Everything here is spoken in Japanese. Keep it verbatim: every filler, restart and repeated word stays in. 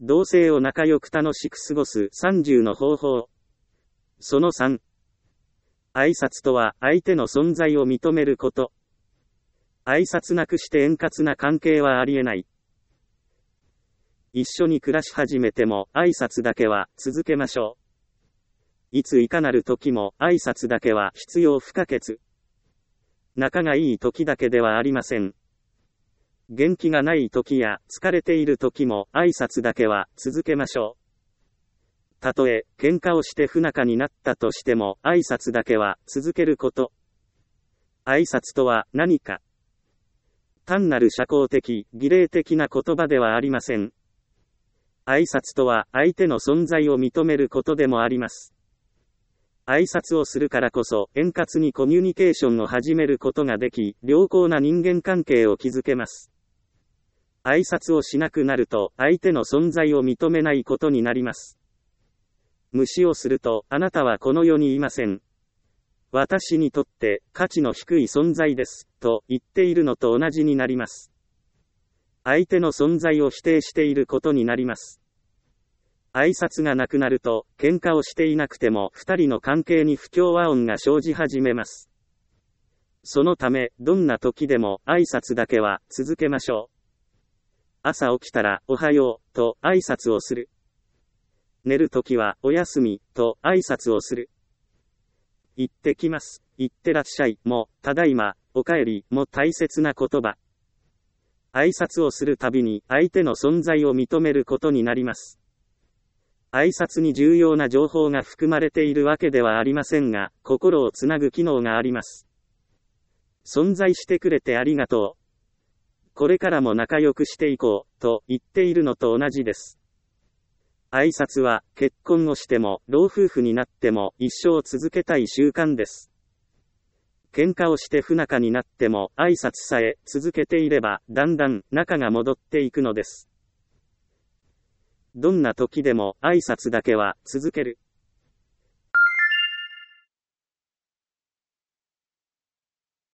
同性を仲良く楽しく過ごすさんじゅうの方法。そのさん。挨拶とは相手の存在を認めること。挨拶なくして円滑な関係はありえない。一緒に暮らし始めても挨拶だけは続けましょう。いついかなる時も挨拶だけは必要不可欠。仲がいい時だけではありません。元気がない時や疲れている時も挨拶だけは続けましょう。たとえ喧嘩をして不仲になったとしても挨拶だけは続けること。挨拶とは何か。単なる社交的、儀礼的な言葉ではありません。挨拶とは相手の存在を認めることでもあります。挨拶をするからこそ円滑にコミュニケーションを始めることができ、良好な人間関係を築けます。挨拶をしなくなると相手の存在を認めないことになります。無視をするとあなたはこの世にいません。私にとって価値の低い存在です、と言っているのと同じになります。相手の存在を否定していることになります。挨拶がなくなると、喧嘩をしていなくても二人の関係に不協和音が生じ始めます。そのため、どんな時でも挨拶だけは続けましょう。朝起きたら、おはよう、と挨拶をする。寝るときは、おやすみ、と挨拶をする。行ってきます、行ってらっしゃい、も、ただいま、おかえり、も大切な言葉。挨拶をするたびに、相手の存在を認めることになります。挨拶に重要な情報が含まれているわけではありませんが、心をつなぐ機能があります。存在してくれてありがとう。これからも仲良くしていこう、と言っているのと同じです。挨拶は、結婚をしても、老夫婦になっても、一生続けたい習慣です。喧嘩をして不仲になっても、挨拶さえ続けていれば、だんだん仲が戻っていくのです。どんな時でも挨拶だけは続ける。